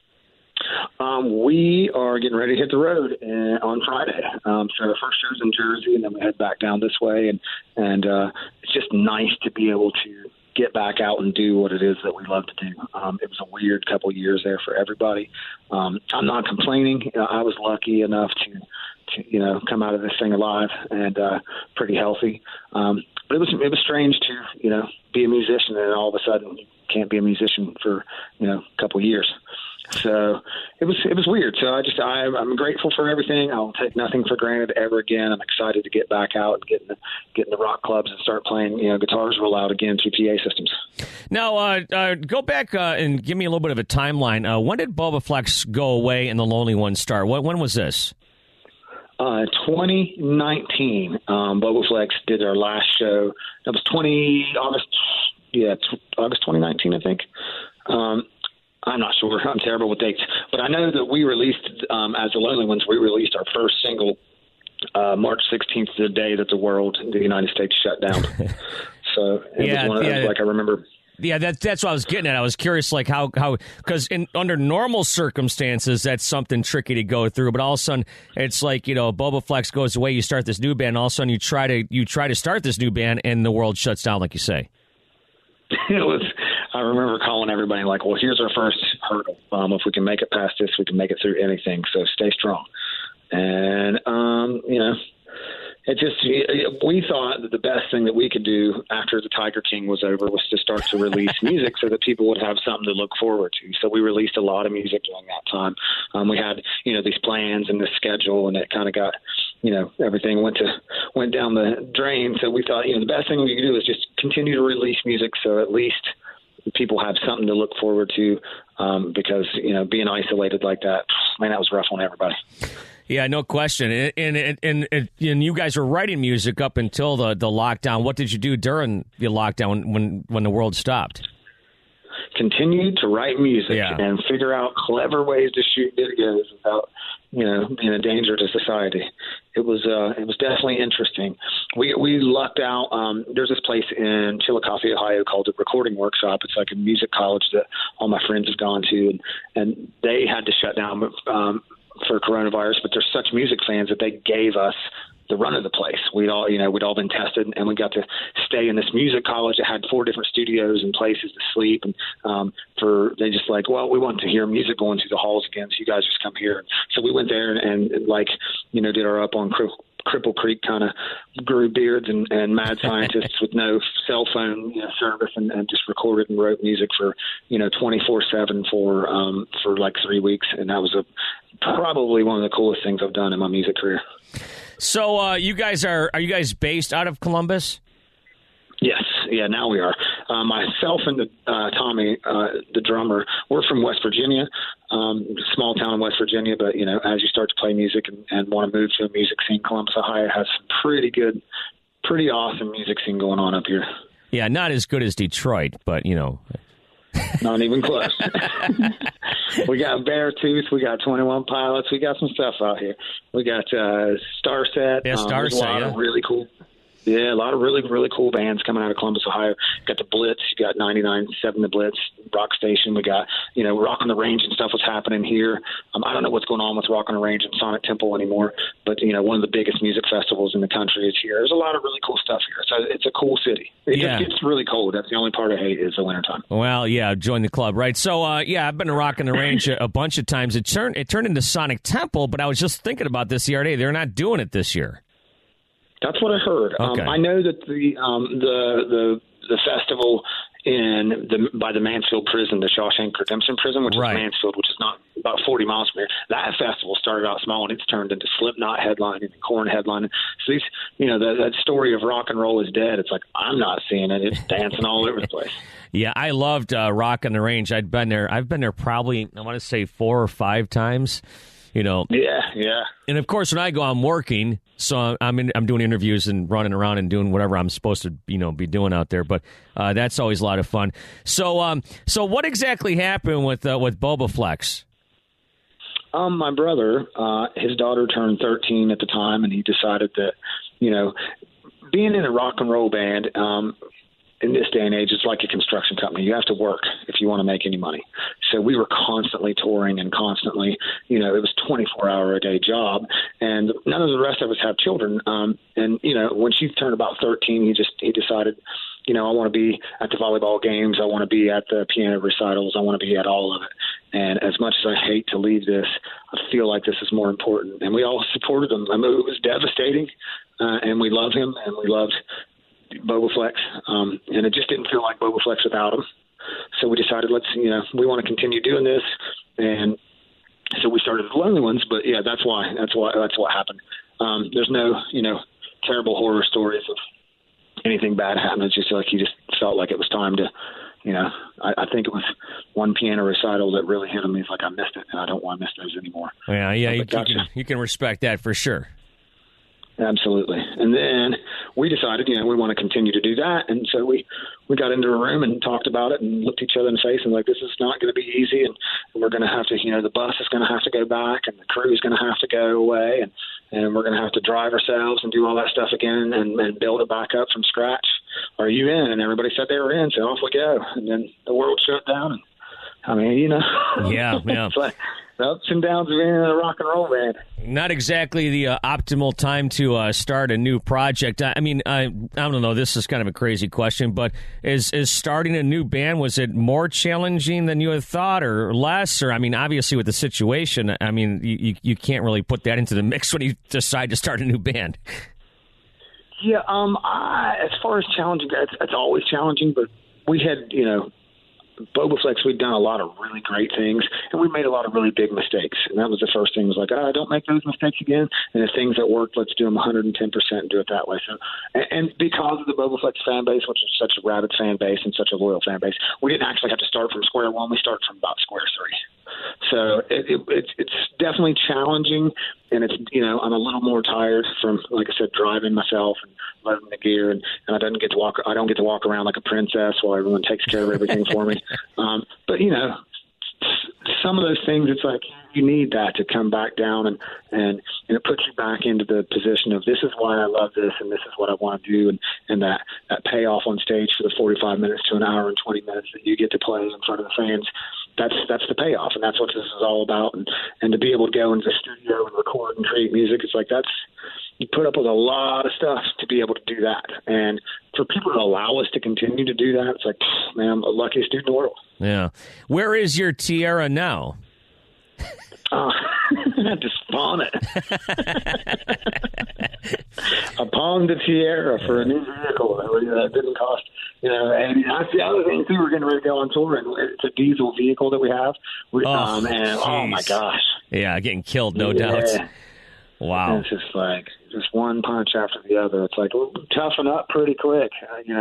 We are getting ready to hit the road on Friday. So our first show's in Jersey, and then we head back down this way. And it's just nice to be able to get back out and do what it is that we love to do. It was a weird couple of years there for everybody. I'm not complaining. I was lucky enough to come out of this thing alive and pretty healthy. But it was strange to be a musician and all of a sudden you can't be a musician for a couple of years. So it was weird. So I'm grateful for everything. I'll take nothing for granted ever again. I'm excited to get back out and get in the rock clubs and start playing guitars real loud again through PA systems. Now go back and give me a little bit of a timeline. When did Bubba Flex go away and the Lonely Ones start? When was this? 2019. Bubba Flex did our last show. That was August 2019, I think. I'm not sure. I'm terrible with dates. But I know that we released, as the Lonely Ones, we released our first single March 16th, the day that the United States shut down. So it was one of those, I remember. Yeah, that's what I was getting at. I was curious, how because under normal circumstances, that's something tricky to go through. But all of a sudden, it's like Bubba Flex goes away, you start this new band. All of a sudden, you try to start this new band, and the world shuts down, like you say. It was. I remember calling everybody well, here's our first hurdle. If we can make it past this, we can make it through anything. So stay strong. And we thought that the best thing that we could do after the Tiger King was over was to start to release music so that people would have something to look forward to. So we released a lot of music during that time. We had, these plans and this schedule, and it kind of got, everything went down the drain. So we thought, the best thing we could do is just continue to release music so at least people have something to look forward to, because, being isolated like that, man, that was rough on everybody. Yeah, no question. And you guys were writing music up until the lockdown. What did you do during the lockdown when the world stopped? Continued to write music and figure out clever ways to shoot videos without, being a danger to society. It was definitely interesting. We lucked out. There's this place in Chillicothe, Ohio called the Recording Workshop. It's like a music college that all my friends have gone to, and they had to shut down for coronavirus. But they're such music fans that they gave us the run of the place. We'd all been tested, and we got to stay in this music college that had 4 different studios and places to sleep. And they just like, well, we want to hear music going through the halls again, so you guys just come here. So we went there and did our up on Cripple Creek kind of grew beards and mad scientists with no cell phone service, and just recorded and wrote music for 24/7 for like 3 weeks, and that was probably one of the coolest things I've done in my music career. So you guys are you guys based out of Columbus? Yes, yeah, now we are. Myself and Tommy, the drummer, we're from West Virginia, small town in West Virginia. But as you start to play music and want to move to a music scene, Columbus, Ohio has some pretty awesome music scene going on up here. Yeah, not as good as Detroit, but not even close. We got Beartooth, we got 21 Pilots, we got some stuff out here. We got Starset. Yeah, Starset. A lot of really cool. Yeah, a lot of really, really cool bands coming out of Columbus, Ohio. Got the Blitz, you got 99.7 The Blitz, Rock Station. We got, Rock on the Range and stuff was happening here. I don't know what's going on with Rock on the Range and Sonic Temple anymore, but, one of the biggest music festivals in the country is here. There's a lot of really cool stuff here. So it's a cool city. It just gets really cold. That's the only part I hate is the wintertime. Well, yeah, join the club, right? So, I've been to Rock on the Range a bunch of times. It turned into Sonic Temple, but I was just thinking about this the other day. They're not doing it this year. That's what I heard. Okay. I know that the festival by the Mansfield Prison, the Shawshank Redemption Prison, which is Mansfield, which is not about 40 miles from here. That festival started out small, and it's turned into Slipknot headlining and Korn headlining. So these, that story of rock and roll is dead. It's like, I'm not seeing it. It's dancing all over the place. Yeah, I loved Rock on the Range. I've been there probably, I want to say 4 or 5 times. Yeah. And of course, when I go, I'm working, so I'm doing interviews and running around and doing whatever I'm supposed to, be doing out there. But that's always a lot of fun. So what exactly happened with Boba Flex? My brother, his daughter turned 13 at the time, and he decided that, being in a rock and roll band, in this day and age, it's like a construction company. You have to work if you want to make any money. So we were constantly touring and constantly, it was 24-hour-a-day job. And none of the rest of us have children. And when she turned about 13, he decided, I want to be at the volleyball games. I want to be at the piano recitals. I want to be at all of it. And as much as I hate to leave this, I feel like this is more important. And we all supported him. I mean, it was devastating. And we love him, and we loved Boba Flex, and it just didn't feel like Boba Flex without him. So we decided, we want to continue doing this, and so we started the Lonely Ones. But yeah, that's what happened. There's no, terrible horror stories of anything bad happening. It's just like he just felt like it was time to, I think it was one piano recital that really hit him. He's like, I missed it, and I don't want to miss those anymore. Yeah, you can respect that for sure. Absolutely. And then we decided, we want to continue to do that. And so we got into a room and talked about it and looked each other in the face and like, this is not going to be easy. And we're going to have to, the bus is going to have to go back and the crew is going to have to go away. And we're going to have to drive ourselves and do all that stuff again and build it back up from scratch. Are you in? And everybody said they were in. So off we go. And then the world shut down. And I mean, Yeah. It's like the ups and downs of being in a rock and roll band. Not exactly the optimal time to start a new project. I mean, I don't know. This is kind of a crazy question, but is starting a new band, was it more challenging than you had thought or less? Or, I mean, obviously with the situation, I mean, you can't really put that into the mix when you decide to start a new band. Yeah, as far as challenging, it's always challenging, but we had, Boba Flex, we'd done a lot of really great things, and we made a lot of really big mistakes. And that was the first thing, was like, don't make those mistakes again. And the things that worked, let's do them 110% and do it that way. So, and because of the Boba Flex fan base, which is such a rabid fan base and such a loyal fan base, we didn't actually have to start from square one. We started from about square 3. So it's definitely challenging, and it's, I'm a little more tired from, like I said, driving myself and loading the gear, and I don't get to walk around like a princess while everyone takes care of everything for me. But some of those things, it's like you need that to come back down and it puts you back into the position of this is why I love this and this is what I want to do, and that payoff on stage for the 45 minutes to an hour and 20 minutes that you get to play in front of the fans. That's the payoff, and that's what this is all about. And to be able to go into the studio and record and create music, it's like you put up with a lot of stuff to be able to do that. And for people to allow us to continue to do that, it's like, man, I'm the luckiest dude in the world. Yeah. Where is your tiara now? I had to spawn it. I pawned the Tiara for a new vehicle that didn't cost, and that's the other thing, too. We're getting ready to go on tour, and it's a diesel vehicle that we have. Oh, my gosh. Yeah, getting killed, no doubt. Wow. And it's just like one punch after the other. It's like, toughen up pretty quick,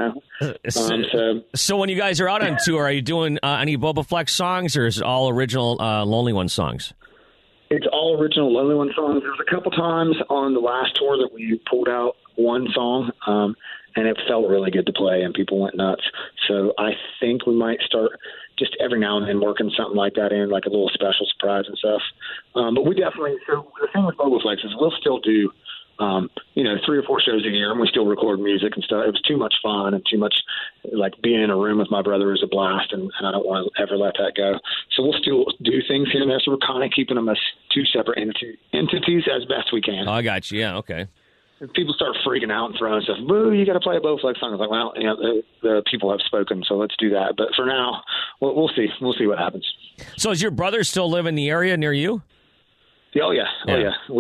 So when you guys are out on tour, are you doing any Boba Flex songs, or is it all original Lonely One songs? It's all original Lonely One songs. There's a couple times on the last tour that we pulled out one song, and it felt really good to play, and people went nuts. So I think we might start just every now and then working something like that in, like a little special surprise and stuff. But we definitely – so the thing with Boba Flex is we'll still do 3 or 4 shows a year, and we still record music and stuff. It was too much fun and too much like being in a room with my brother is a blast, and I don't want to ever let that go. So we'll still do things here and there. So we're kind of keeping them as 2 separate entities as best we can. Oh, I got you. Yeah, okay. If people start freaking out and throwing stuff, boo, you got to play a Boba Flex song. I was like, well, the people have spoken, so let's do that. But for now, we'll see. We'll see what happens. So does your brother still live in the area near you? Oh, yeah. We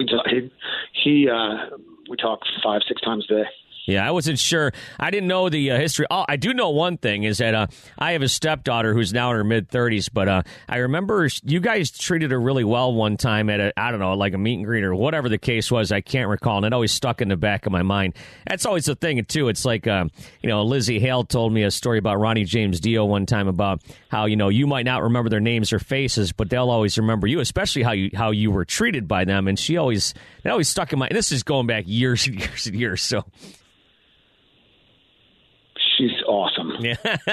talk 5-6 times a day. Yeah, I wasn't sure. I didn't know the history. Oh, I do know one thing is that I have a stepdaughter who's now in her mid-30s, but I remember you guys treated her really well one time at like a meet and greet or whatever the case was. I can't recall, and it always stuck in the back of my mind. That's always the thing, too. It's like, Lizzie Hale told me a story about Ronnie James Dio one time about how, you might not remember their names or faces, but they'll always remember you, especially how you were treated by them. And that always stuck in my – this is going back years and years and years, so – She's awesome. Yeah.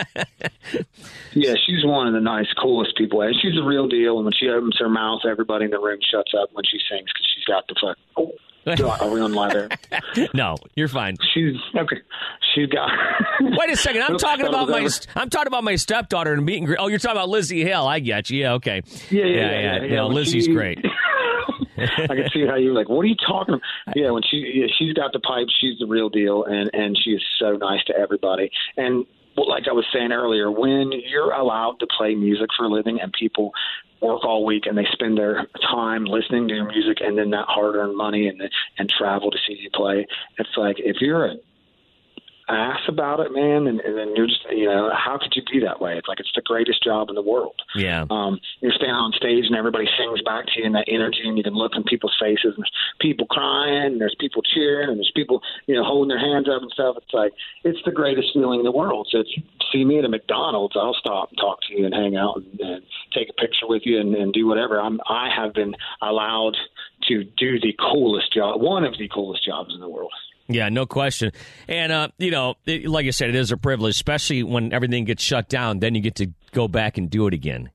Yeah, she's one of the nice, coolest people. And she's the real deal. And when she opens her mouth, everybody in the room shuts up when she sings because she's got the fuck. Oh, are we on live there? No, you're fine. She's okay. She's got. Wait a second. I'm talking about my stepdaughter in meet and greet. Oh, you're talking about Lizzie Hale. I get you. Yeah. Okay. Yeah. No, Lizzie's great. I can see how you're like, what are you talking about? Yeah, when she's got the pipe, she's the real deal, and she is so nice to everybody. And like I was saying earlier, when you're allowed to play music for a living and people work all week and they spend their time listening to your music and then that hard-earned money and travel to see you play, it's like if you're an ass about it, man, and then you're just, how could you be that way? It's like it's the greatest job in the world. Yeah. You're standing on stage and everybody sings back to you in that energy, and you can look in people's faces, and there's people crying, and there's people cheering, and there's people, holding their hands up and stuff. It's like it's the greatest feeling in the world. So if you see me at a McDonald's, I'll stop and talk to you and hang out and take a picture with you and do whatever. I have been allowed to do the coolest job, one of the coolest jobs in the world. Yeah, no question. And, like I said, it is a privilege, especially when everything gets shut down. Then you get to go back and do it again.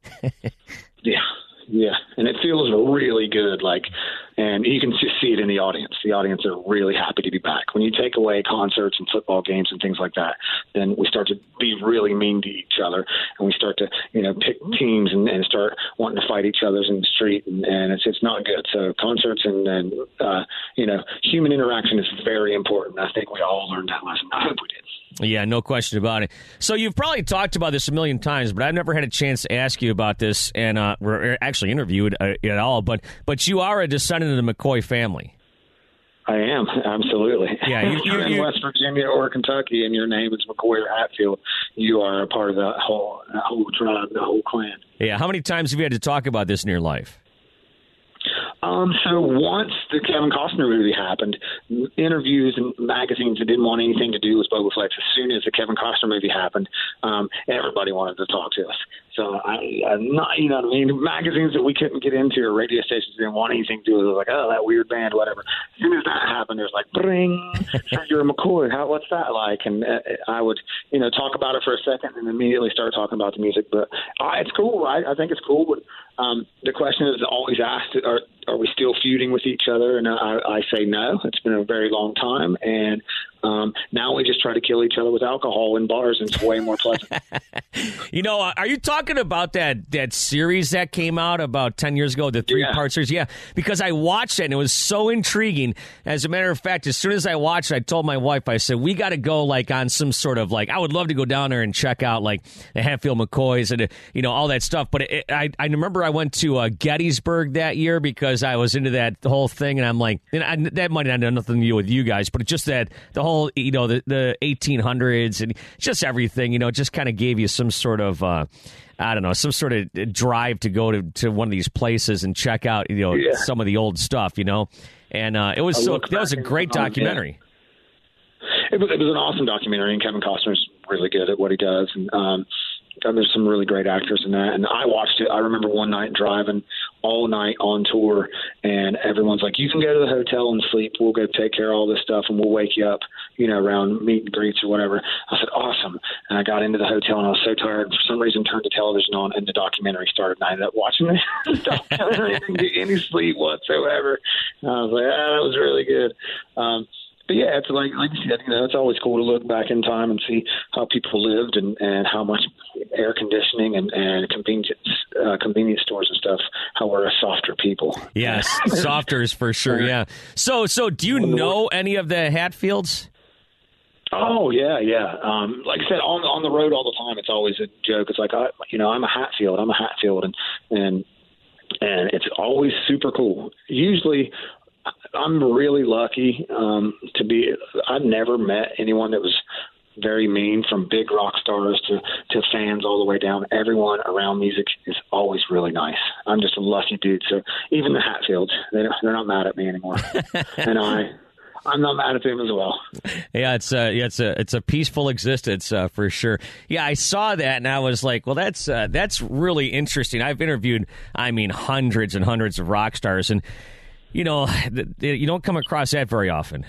Yeah. And it feels really good. And you can just see it in the audience. The audience are really happy to be back. When you take away concerts and football games and things like that, then we start to be really mean to each other. And we start to, pick teams and start wanting to fight each other in the street. And it's not good. So concerts and human interaction is very important. I think we all learned that lesson. I hope we did. Yeah, no question about it. So you've probably talked about this a million times, but I've never had a chance to ask you about this and actually interviewed at all. But you are a descendant of the McCoy family. I am, absolutely. Yeah, you're in West Virginia or Kentucky, and your name is McCoy or Hatfield. You are a part of that whole tribe, the whole clan. Yeah, how many times have you had to talk about this in your life? So once the Kevin Costner movie happened, interviews and magazines that didn't want anything to do with Boba Flex, as soon as the Kevin Costner movie happened, everybody wanted to talk to us. I'm not, you know what I mean? Magazines that we couldn't get into or radio stations didn't want anything to do with it. It was like, oh, that weird band, whatever. As soon as that happened, there's like, bring, you're a McCoy. What's that like? And I would, you know, talk about it for a second and immediately start talking about the music. But it's cool. I think it's cool. But the question is always asked, are we still feuding with each other? And I say no. It's been a very long time. And now we just try to kill each other with alcohol in bars, and it's way more pleasant. You know, are you talking about that series that came out about 10 years ago, the 3-part series? Yeah, because I watched it, and it was so intriguing. As a matter of fact, as soon as I watched it, I told my wife, I said, we got to go, like, on some sort of, like, I would love to go down there and check out, like, the Hatfield McCoys and, you know, all that stuff. But I remember I went to Gettysburg that year because I was into that whole thing, and I'm like, and that might not have nothing to do with you guys, but it's just that the whole, you know, the 1800s and just everything, you know, just kind of gave you some sort of, I don't know, some sort of drive to go to one of these places and check out, you know, some of the old stuff, you know. And that was a great documentary. It was an awesome documentary, and Kevin Costner's really good at what he does. And there's some really great actors in that. And I watched it. I remember one night driving all night on tour, and everyone's like, you can go to the hotel and sleep. We'll go take care of all this stuff, and we'll wake you up, you know, around meet and greets or whatever. I said, awesome. And I got into the hotel, and I was so tired. And for some reason, turned the television on, and the documentary started. And I ended up watching the documentary. I didn't get any sleep whatsoever. And I was like, that was really good. But yeah, it's like you said, you know, it's always cool to look back in time and see how people lived and how much air conditioning and convenience stores and stuff, how we're a softer people. Yes, softers for sure, yeah. So do you know any of the Hatfields? Oh, yeah. Like I said, on the road all the time, it's always a joke. It's like, I'm a Hatfield. And it's always super cool. Usually I'm really lucky to be – I've never met anyone that was very mean, from big rock stars to fans all the way down. Everyone around music is always really nice. I'm just a lucky dude. So even the Hatfields, they're not mad at me anymore. And I'm not mad at them as well. Yeah, it's a peaceful existence for sure. Yeah, I saw that and I was like, well, that's really interesting. I've interviewed, hundreds and hundreds of rock stars, and you know, you don't come across that very often.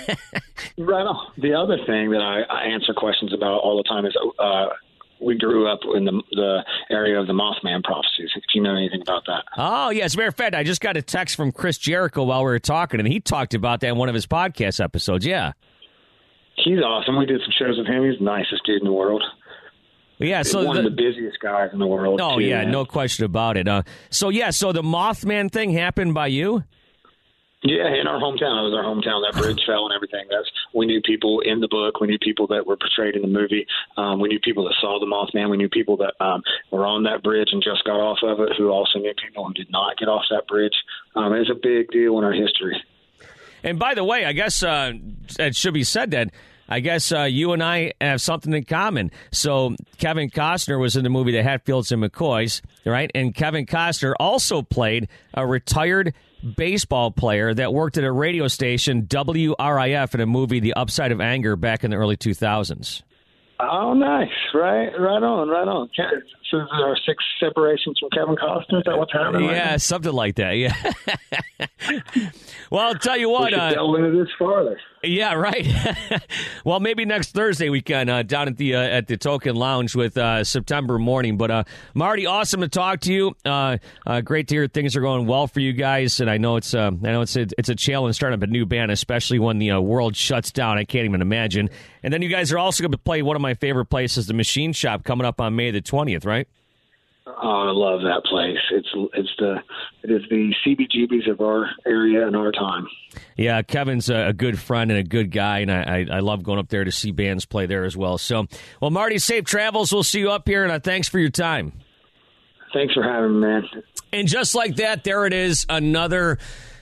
Right on. The other thing that I answer questions about all the time is we grew up in the area of the Mothman prophecies, if you know anything about that. Oh, yeah. As a matter of fact, I just got a text from Chris Jericho while we were talking, and he talked about that in one of his podcast episodes. Yeah. He's awesome. We did some shows with him. He's the nicest dude in the world. Yeah, so one of the busiest guys in the world. Oh, yeah, man. No question about it. So the Mothman thing happened by you? Yeah, in our hometown. It was our hometown. That bridge fell and everything. We knew people in the book. We knew people that were portrayed in the movie. We knew people that saw the Mothman. We knew people that were on that bridge and just got off of it, who also knew people who did not get off that bridge. It was a big deal in our history. And by the way, I guess it should be said that I guess you and I have something in common. So Kevin Costner was in the movie The Hatfields and McCoys, right? And Kevin Costner also played a retired baseball player that worked at a radio station, WRIF, in a movie, The Upside of Anger, back in the early 2000s. Oh, nice. Right on. So there are 6 separations from Kevin Costner? Is that what's happening? Yeah, right, something like that, yeah. Well, I'll tell you what. We should delve into this farther. Yeah, right. Well, maybe next Thursday we can down at the Token Lounge with September Morning. But Marty, awesome to talk to you. Great to hear things are going well for you guys. And I know it's a challenge starting up a new band, especially when the world shuts down. I can't even imagine. And then you guys are also going to play one of my favorite places, the Machine Shop, coming up on May the 20th, right? Oh, I love that place. It is the CBGBs of our area and our time. Yeah, Kevin's a good friend and a good guy, and I love going up there to see bands play there as well. So, well, Marty, safe travels. We'll see you up here, and thanks for your time. Thanks for having me, man. And just like that, there it is, another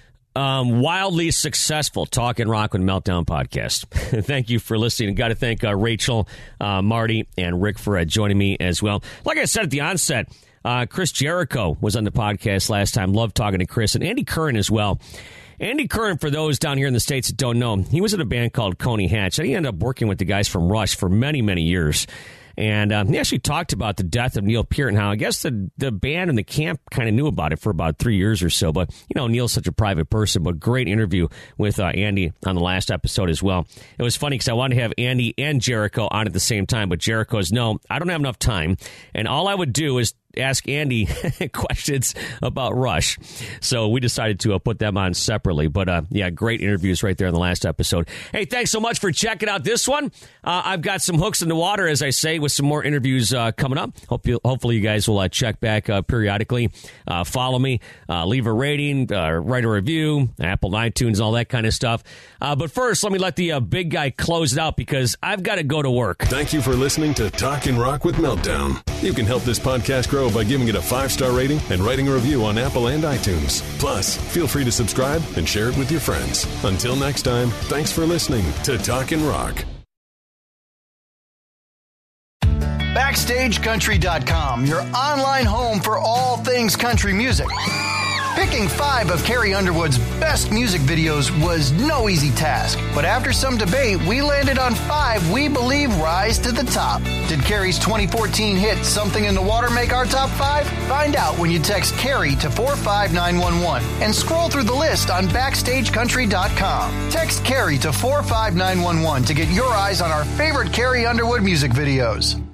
wildly successful Talkin' Rock with Meltdown podcast. Thank you for listening. And got to thank Rachel, Marty, and Rick for joining me as well. Like I said at the onset, Chris Jericho was on the podcast last time. Loved talking to Chris, and Andy Curran as well. Andy Curran, for those down here in the States that don't know, he was in a band called Coney Hatch, and he ended up working with the guys from Rush for many, many years. And he actually talked about the death of Neil Peart and how I guess the band and the camp kind of knew about it for about 3 years or so. But, Neil's such a private person, but great interview with Andy on the last episode as well. It was funny because I wanted to have Andy and Jericho on at the same time, but Jericho's, no, I don't have enough time. And all I would do is ask Andy questions about Rush. So we decided to put them on separately. But, great interviews right there in the last episode. Hey, thanks so much for checking out this one. I've got some hooks in the water, as I say, with some more interviews coming up. Hopefully you guys will check back periodically. Follow me, leave a rating, write a review, Apple, iTunes, all that kind of stuff. But first, let me let the big guy close it out because I've got to go to work. Thank you for listening to Talkin' Rock with Meltdown. You can help this podcast grow by giving it a 5-star rating and writing a review on Apple and iTunes. Plus, feel free to subscribe and share it with your friends. Until next time, thanks for listening to Talkin' Rock. BackstageCountry.com, your online home for all things country music. Picking 5 of Carrie Underwood's best music videos was no easy task, but after some debate, we landed on 5 we believe rise to the top. Did Carrie's 2014 hit Something in the Water make our top 5? Find out when you text Carrie to 45911 and scroll through the list on BackstageCountry.com. Text Carrie to 45911 to get your eyes on our favorite Carrie Underwood music videos.